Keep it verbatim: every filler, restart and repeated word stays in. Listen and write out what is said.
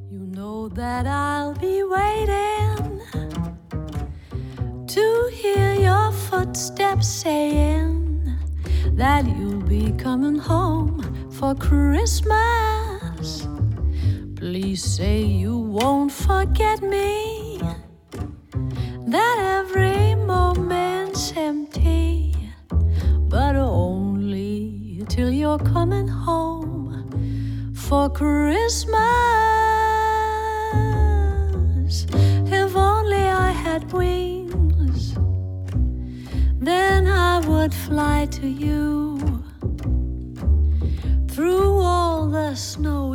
You know that I'll be waiting to hear your footsteps saying that you'll be coming home for Christmas. Please say you won't forget me, that every moment's empty, but only till you're coming home for Christmas. If only I had wings, then I would fly to you through all the snow